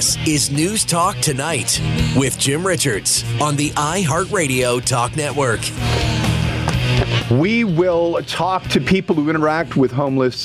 This is News Talk Tonight with Jim Richards on the iHeartRadio Talk Network. We will talk to people who interact with homeless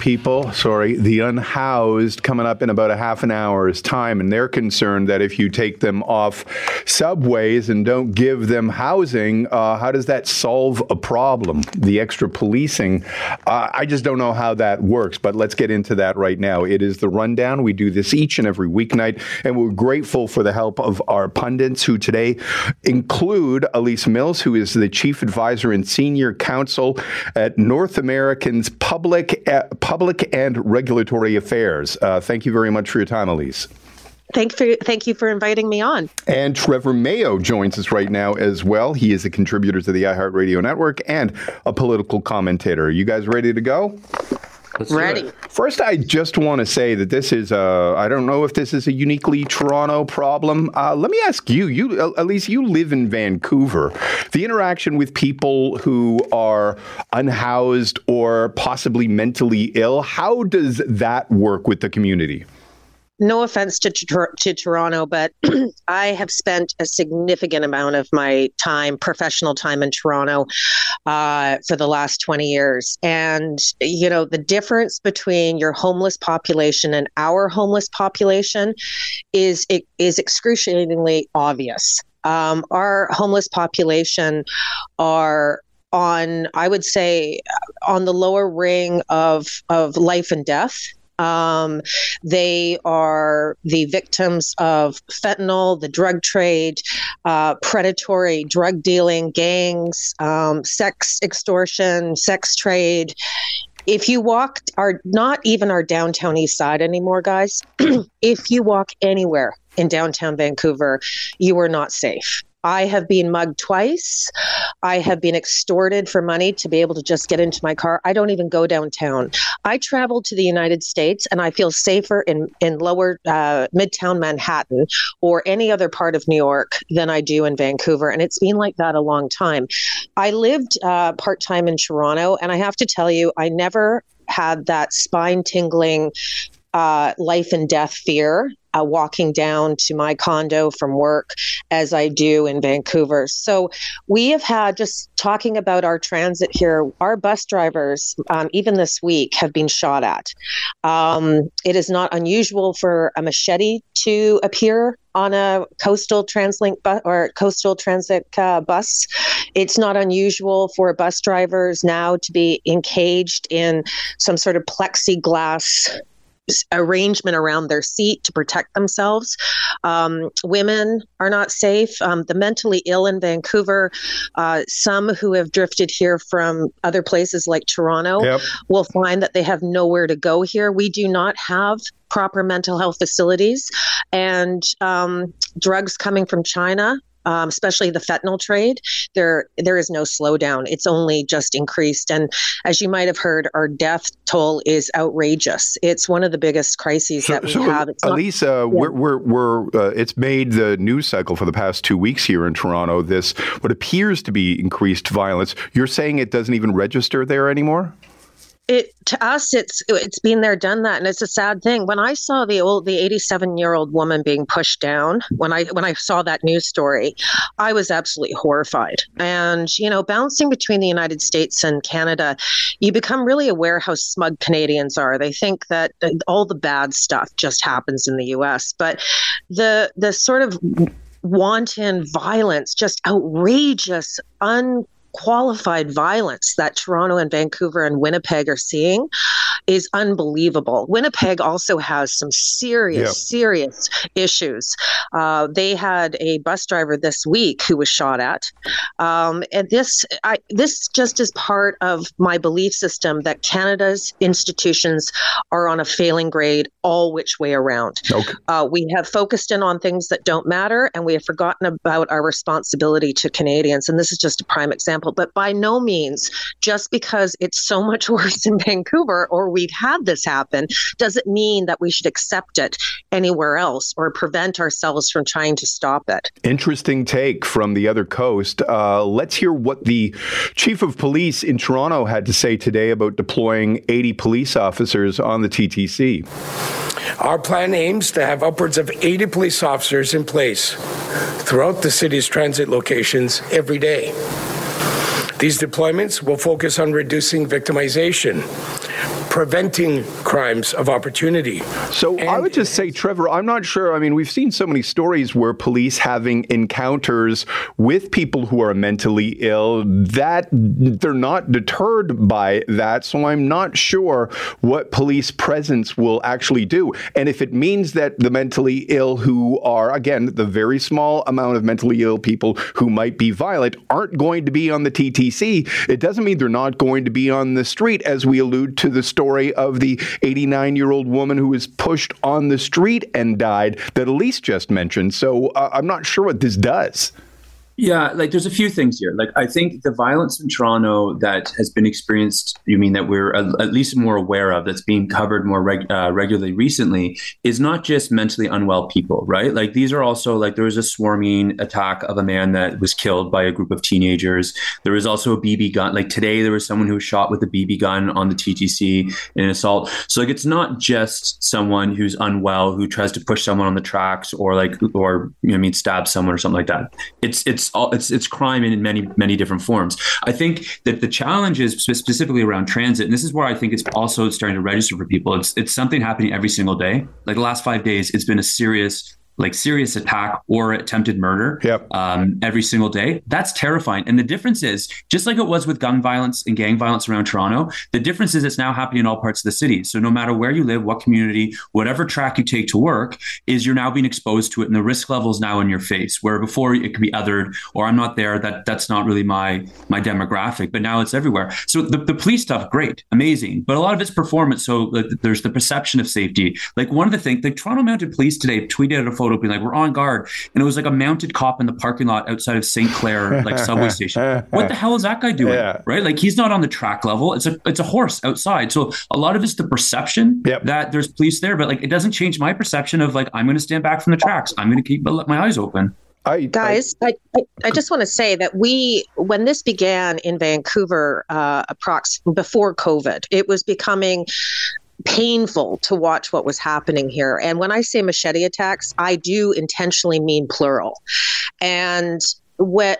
the unhoused, coming up in about a half an hour's time. And they're concerned that if you take them off subways and don't give them housing, how does that solve a problem? The extra policing, I just don't know how that works. But let's get into that right now. It is The Rundown. We do this each and every weeknight, and we're grateful for the help of our pundits, who today include Elise Mills, who is the Chief Advisor and Senior Counsel at North American's Public and Regulatory Affairs. Thank you very much for your time, Elise. Thank you for inviting me on. And Trevor Mayo joins us right now as well. He is a contributor to the iHeartRadio network and a political commentator. Are you guys ready to go? Ready. First, I just want to say that this is I don't know if this is a uniquely Toronto problem. Let me ask you, Elise, you live in Vancouver. The interaction with people who are unhoused or possibly mentally ill, how does that work with the community? No offense to Toronto, but I have spent a significant amount of my time, professional time in Toronto for the last 20 years. And, you know, the difference between your homeless population and our homeless population is excruciatingly obvious. Our homeless population are on, I would say, on the lower ring of life and death. They are the victims of fentanyl, the drug trade, predatory drug dealing, gangs, sex extortion, sex trade. If you walk not even our downtown east side anymore, guys, if you walk anywhere in downtown Vancouver, you are not safe. I have been mugged twice. I have been extorted for money to be able to just get into my car. I don't even go downtown. I travel to the United States and I feel safer in lower Midtown Manhattan or any other part of New York than I do in Vancouver. And it's been like that a long time. I lived part-time in Toronto, and I have to tell you, I never had that spine-tingling life and death fear walking down to my condo from work as I do in Vancouver. So we have had, just talking about our transit here, our bus drivers, even this week, have been shot at. It is not unusual for a machete to appear on a coastal TransLink or coastal transit bus. It's not unusual for bus drivers now to be encaged in some sort of plexiglass arrangement around their seat to protect themselves. Women are not safe. The mentally ill in Vancouver, some who have drifted here from other places like Toronto, will find that they have nowhere to go here. We do not have proper mental health facilities, and drugs coming from China, especially the fentanyl trade, there is no slowdown. It's only just increased. And as you might have heard, our death toll is outrageous. It's one of the biggest crises that we have. It's Elise, it's made the news cycle for the past 2 weeks here in Toronto, this what appears to be increased violence. You're saying it doesn't even register there anymore? To us, it's been there, done that, and it's a sad thing. When I saw the 87-year-old woman being pushed down, when I saw that news story, I was absolutely horrified. And you know, bouncing between the United States and Canada, you become really aware how smug Canadians are. They think that all the bad stuff just happens in the U.S., but the sort of wanton violence, just outrageous, unqualified violence that Toronto and Vancouver and Winnipeg are seeing is unbelievable. Winnipeg also has some serious issues. They had a bus driver this week who was shot at. And this just is part of my belief system that Canada's institutions are on a failing grade all which way around. Okay. We have focused in on things that don't matter, and we have forgotten about our responsibility to Canadians. And this is just a prime example. But by no means, just because it's so much worse in Vancouver or or we've had this happen doesn't mean that we should accept it anywhere else or prevent ourselves from trying to stop it. Interesting take from the other coast. Let's hear what the chief of police in Toronto had to say today about deploying 80 police officers on the TTC. Our plan aims to have upwards of 80 police officers in place throughout the city's transit locations every day. These deployments will focus on reducing victimization, preventing crimes of opportunity. So I would just say, Trevor, I'm not sure. I mean, we've seen so many stories where police having encounters with people who are mentally ill that they're not deterred by that. So I'm not sure what police presence will actually do. And if it means that the mentally ill who are, again, the very small amount of mentally ill people who might be violent aren't going to be on the TTC, it doesn't mean they're not going to be on the street, as we allude to the story of the 89-year-old woman who was pushed on the street and died that Elise just mentioned. So I'm not sure what this does. Yeah, like there's a few things here. Like I think the violence in Toronto that has been experienced, you mean that we're at least more aware of, that's being covered more regularly recently, is not just mentally unwell people, right? Like these are also like there was a swarming attack of a man that was killed by a group of teenagers. There was also a BB gun. Like today there was someone who was shot with a BB gun on the TTC in an assault. So like it's not just someone who's unwell who tries to push someone on the tracks or stab someone or something like that. It's crime in many different forms. I think that the challenge is specifically around transit, and this is where I think it's also starting to register for people. It's something happening every single day. Like the last 5 days, it's been a serious attack or attempted murder every single day. That's terrifying. And the difference is, just like it was with gun violence and gang violence around Toronto, the difference is it's now happening in all parts of the city. So no matter where you live, what community, whatever track you take to work, is you're now being exposed to it, and the risk level is now in your face, where before it could be othered, or I'm not there, that's not really my demographic, but now it's everywhere. So the police stuff, great, amazing, but a lot of it's performance. So there's the perception of safety. Like one of the things, like Toronto Mounted Police today tweeted out a photo being like, we're on guard, and it was like a mounted cop in the parking lot outside of St. Clair subway station. What the hell is that guy doing? Right? Like he's not on the track level. It's a horse outside. So a lot of it's the perception that there's police there, but like it doesn't change my perception of like, I'm going to stand back from the tracks. I'm going to keep my eyes open. I just want to say that when this began in Vancouver, before COVID, it was becoming painful to watch what was happening here. And when I say machete attacks, I do intentionally mean plural. And what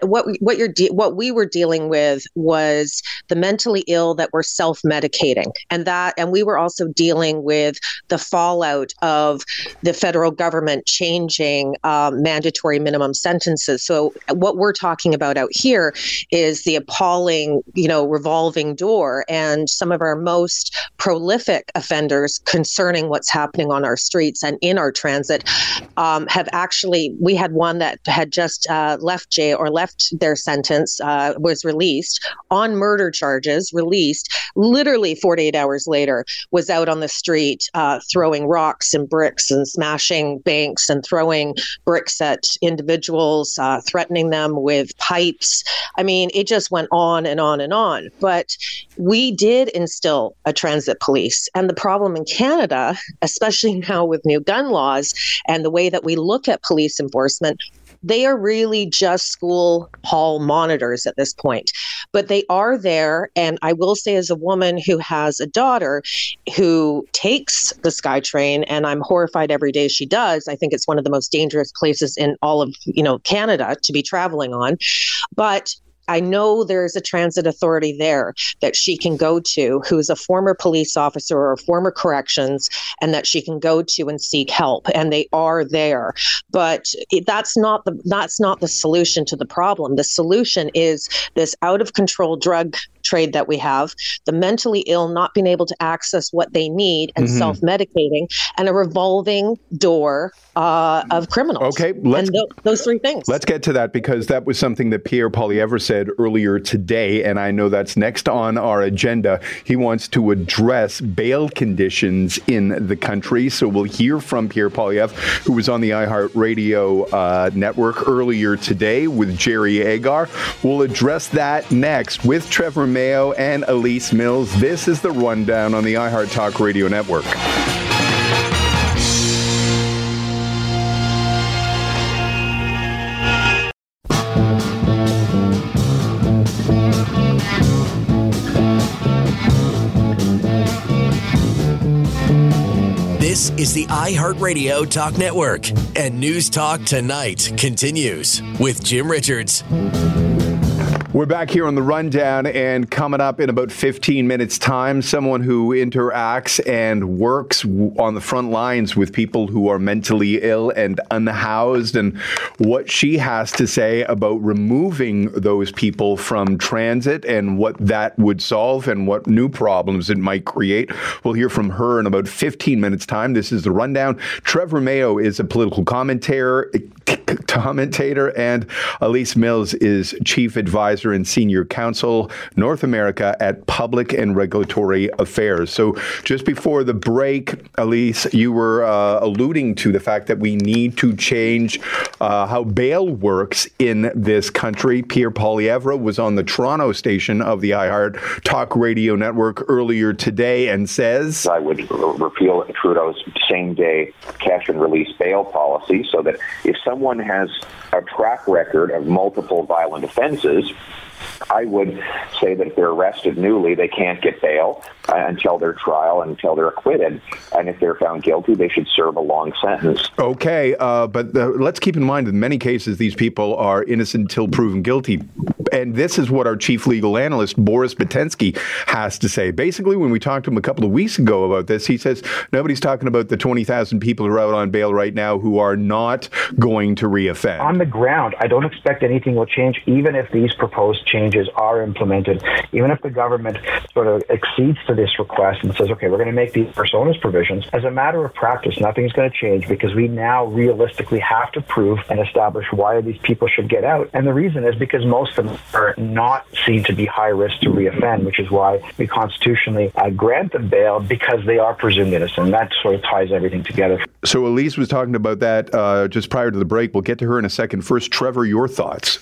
we were dealing with was the mentally ill that were self-medicating, and we were also dealing with the fallout of the federal government changing mandatory minimum sentences. So what we're talking about out here is the appalling, revolving door, and some of our most prolific offenders concerning what's happening on our streets and in our transit have actually. We had one that had just left jail or left their sentence, was released on murder charges, released literally 48 hours later, was out on the street throwing rocks and bricks and smashing banks and throwing bricks at individuals, threatening them with pipes. I mean, it just went on and on and on. But we did instill a transit police. And the problem in Canada, especially now with new gun laws and the way that we look at police enforcement, they are really just school hall monitors at this point, but they are there. And I will say, as a woman who has a daughter who takes the SkyTrain, and I'm horrified every day she does, I think it's one of the most dangerous places in all of, Canada to be traveling on. But I know there's a transit authority there that she can go to, who is a former police officer or former corrections, and that she can go to and seek help. And they are there. But that's not the solution to the problem. The solution is this out of control drug trade that we have, the mentally ill not being able to access what they need and self-medicating, and a revolving door of criminals. Okay, those three things. Let's get to that, because that was something that Pierre Poilievre said earlier today, and I know that's next on our agenda. He wants to address bail conditions in the country, so we'll hear from Pierre Poilievre, who was on the iHeartRadio network earlier today with Jerry Agar. We'll address that next with Trevor Mayo and Elise Mills. This is The Rundown on the iHeart Talk Radio Network. This is the iHeart Radio Talk Network, and News Talk Tonight continues with Jim Richards. We're back here on The Rundown, and coming up in about 15 minutes' time, someone who interacts and works on the front lines with people who are mentally ill and unhoused, and what she has to say about removing those people from transit and what that would solve and what new problems it might create. We'll hear from her in about 15 minutes' time. This is The Rundown. Trevor Mayo is a political commentator, and Elise Mills is chief advisor and senior counsel, North America at Public and Regulatory Affairs. So just before the break, Elise, you were alluding to the fact that we need to change how bail works in this country. Pierre Poilievre was on the Toronto station of the iHeart Talk Radio Network earlier today and says, I would repeal Trudeau's same-day cash and release bail policy so that if someone has a track record of multiple violent offenses, I would say that if they're arrested newly, they can't get bail until their trial, until they're acquitted. And if they're found guilty, they should serve a long sentence. Okay, but let's keep in mind that in many cases, these people are innocent until proven guilty. And this is what our chief legal analyst, Boris Batensky, has to say. Basically, when we talked to him a couple of weeks ago about this, he says nobody's talking about the 20,000 people who are out on bail right now who are not going to reoffend. On the ground, I don't expect anything will change, even if these proposed changes are implemented. Even if the government sort of accedes to this request and says, okay, we're going to make these personas provisions, as a matter of practice, nothing's going to change because we now realistically have to prove and establish why these people should get out. And the reason is because most of them are not seen to be high risk to reoffend, which is why we constitutionally grant them bail because they are presumed innocent. And that sort of ties everything together. So Elise was talking about that just prior to the break. We'll get to her in a second. First, Trevor, your thoughts.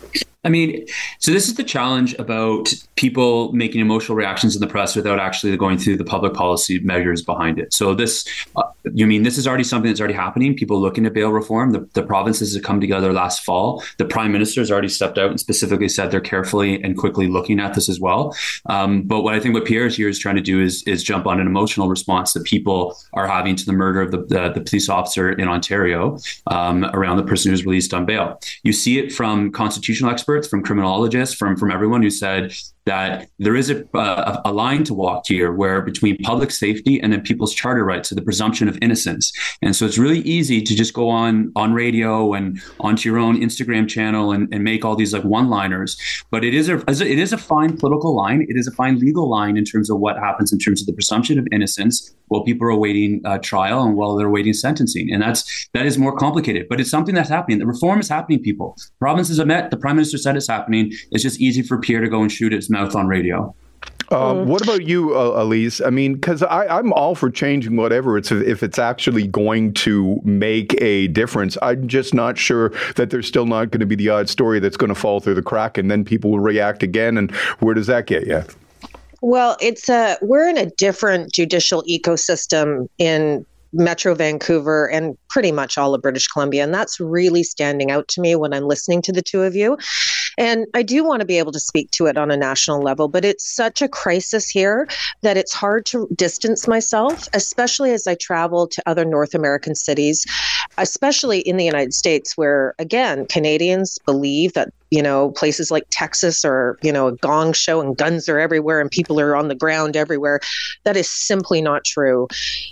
I mean, so this is the challenge about people making emotional reactions in the press without actually going through the public policy measures behind it. So this, this is already something that's already happening. People looking at bail reform, the provinces have come together last fall. The Prime Minister has already stepped out and specifically said they're carefully and quickly looking at this as well. But what I think what Pierre here is trying to do is jump on an emotional response that people are having to the murder of the police officer in Ontario around the person who's released on bail. You see it from constitutional experts, from criminologists, from everyone who said that there is a line to walk here where between public safety and then people's charter rights, so the presumption of innocence. And so it's really easy to just go on radio and onto your own Instagram channel and make all these like one-liners. But it is a fine political line. It is a fine legal line in terms of what happens in terms of the presumption of innocence while people are awaiting trial and while they're awaiting sentencing. And that is more complicated, but it's something that's happening. The reform is happening, people. Provinces have met. The Prime Minister said it's happening. It's just easy for Pierre to go and shoot his mouth on radio. What about you, Elise? I mean, because I'm all for changing whatever if it's actually going to make a difference. I'm just not sure that there's still not going to be the odd story that's going to fall through the crack and then people will react again. And where does that get you? Well, we're in a different judicial ecosystem in Metro Vancouver and pretty much all of British Columbia. And that's really standing out to me when I'm listening to the two of you. And I do want to be able to speak to it on a national level, but it's such a crisis here that it's hard to distance myself, especially as I travel to other North American cities, especially in the United States, where, again, Canadians believe that, places like Texas are, a gong show and guns are everywhere and people are on the ground everywhere. That is simply not true.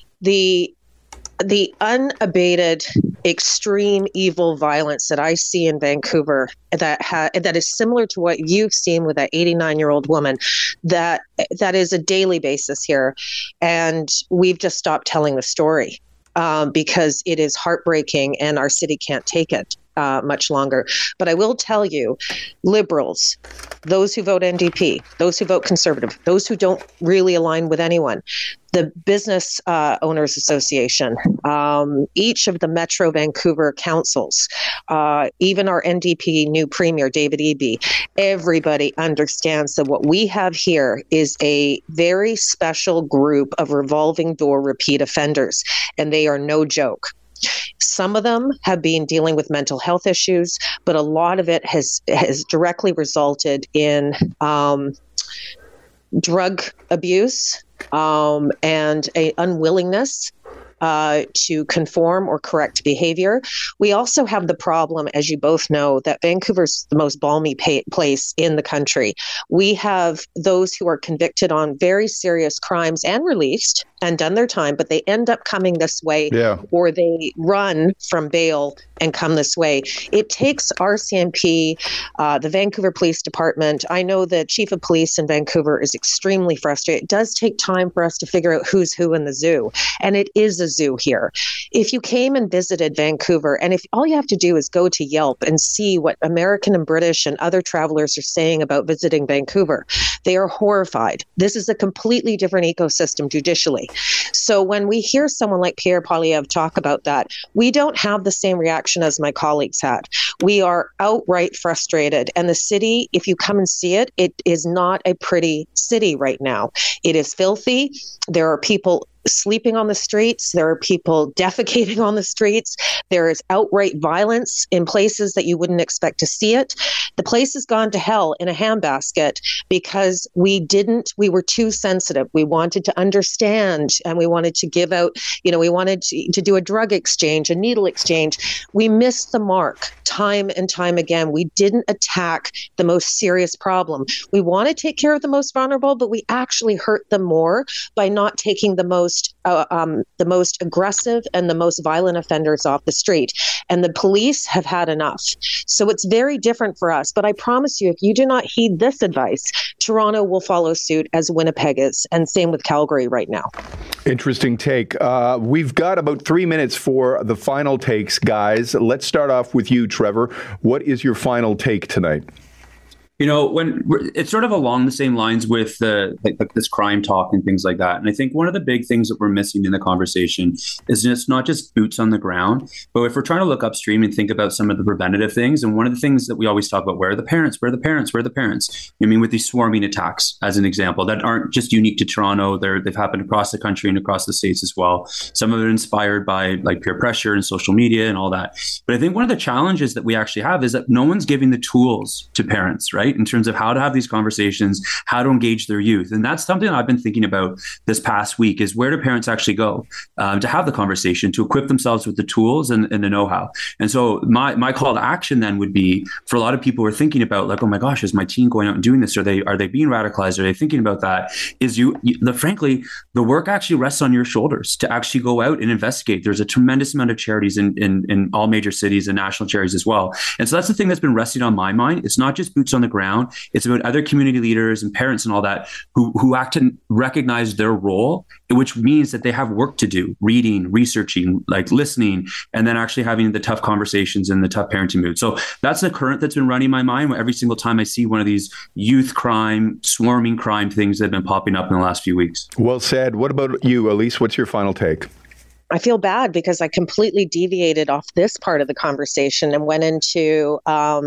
The unabated, extreme evil violence that I see in Vancouver that is similar to what you've seen with that 89-year-old woman, that is a daily basis here. And we've just stopped telling the story because it is heartbreaking and our city can't take it. much longer. But I will tell you, Liberals, those who vote NDP, those who vote Conservative, those who don't really align with anyone, the Business Owners Association, each of the Metro Vancouver councils, even our NDP new Premier, David Eby, everybody understands that what we have here is a very special group of revolving door repeat offenders, and they are no joke. Some of them have been dealing with mental health issues, but a lot of it has directly resulted in drug abuse and a unwillingness to conform or correct behavior. We also have the problem, as you both know, that Vancouver's the most balmy place in the country. We have those who are convicted on very serious crimes and released and done their time, but they end up coming this way, or they run from bail and come this way. It takes RCMP, the Vancouver Police Department. I know the Chief of Police in Vancouver is extremely frustrated. It does take time for us to figure out who's who in the zoo, and it is a zoo here. If you came and visited Vancouver, and if all you have to do is go to Yelp and see what American and British and other travelers are saying about visiting Vancouver, they are horrified. This is a completely different ecosystem judicially. So when we hear someone like Pierre Poilievre talk about that, we don't have the same reaction as my colleagues had. We are outright frustrated. And the city, if you come and see it, it is not a pretty city right now. It is filthy. There are people sleeping on the streets. There are people defecating on the streets. There is outright violence in places that you wouldn't expect to see it. The place has gone to hell in a handbasket because we were too sensitive. We wanted to understand, and we wanted to give out, we wanted to do a drug exchange, a needle exchange. We missed the mark time and time again. We didn't attack the most serious problem. We want to take care of the most vulnerable, but we actually hurt them more by not taking the most aggressive and the most violent offenders off the street. And the police have had enough. So it's very different for us. But I promise you, if you do not heed this advice, Toronto will follow suit as Winnipeg is, and same with Calgary right now. Interesting take. We've got about 3 minutes for the final takes, guys. Let's start off with you, Trevor. What is your final take tonight? When it's sort of along the same lines with this crime talk and things like that. And I think one of the big things that we're missing in the conversation is it's not just boots on the ground, but if we're trying to look upstream and think about some of the preventative things. And one of the things that we always talk about, where are the parents? Where are the parents? Where are the parents? I mean, with these swarming attacks, as an example, that aren't just unique to Toronto. They've happened across the country and across the states as well. Some of it inspired by like peer pressure and social media and all that. But I think one of the challenges that we actually have is that no one's giving the tools to parents, right? In terms of how to have these conversations, how to engage their youth. And that's something I've been thinking about this past week is where do parents actually go to have the conversation, to equip themselves with the tools and the know-how. And so my call to action then would be for a lot of people who are thinking about like, oh my gosh, is my teen going out and doing this? Are they being radicalized? Are they thinking about that? Frankly, the work actually rests on your shoulders to actually go out and investigate. There's a tremendous amount of charities in all major cities and national charities as well. And so that's the thing that's been resting on my mind. It's not just boots on the ground. It's about other community leaders and parents and all that who act to recognize their role, which means that they have work to do, reading, researching, like listening, and then actually having the tough conversations and the tough parenting mood. So that's the current that's been running my mind every single time I see one of these youth crime, swarming crime things that have been popping up in the last few weeks. Well said. What about you, Elise? What's your final take? I feel bad because I completely deviated off this part of the conversation and went into,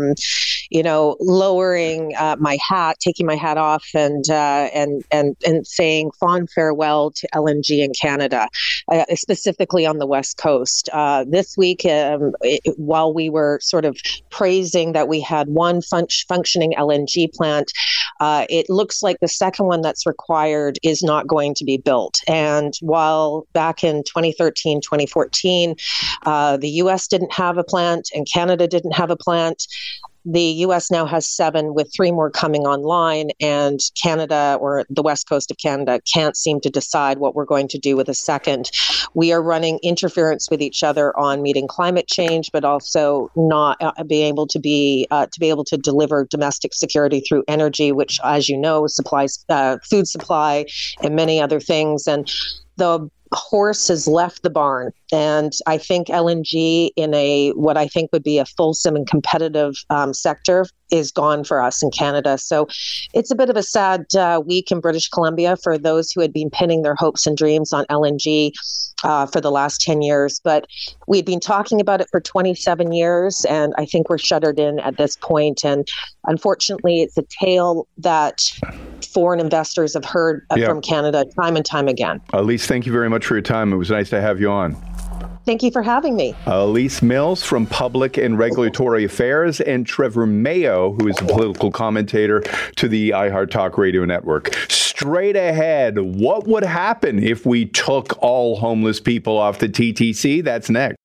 lowering my hat, taking my hat off, and saying fond farewell to LNG in Canada, specifically on the West Coast. This week, while we were sort of praising that we had one functioning LNG plant, it looks like the second one that's required is not going to be built. And while back in 2014, the U.S. didn't have a plant and Canada didn't have a plant, the U.S. now has 7 with 3 more coming online, and Canada, or the West Coast of Canada, can't seem to decide what we're going to do with a second. We are running interference with each other on meeting climate change, but also not being able to be able to deliver domestic security through energy, which, as you know, supplies food supply and many other things. And the horse has left the barn, and I think LNG in what I think would be a fulsome and competitive sector is gone for us in Canada. So it's a bit of a sad week in British Columbia for those who had been pinning their hopes and dreams on LNG for the last 10 years. But we've been talking about it for 27 years, and I think we're shuttered in at this point. And unfortunately, it's a tale that foreign investors have heard from Canada time and time again. Elise, thank you very much for your time. It was nice to have you on. Thank you for having me. Elise Mills from Public and Regulatory Affairs, and Trevor Mayo, who is a political commentator to the iHeart Talk Radio Network. Straight ahead, what would happen if we took all homeless people off the TTC? That's next.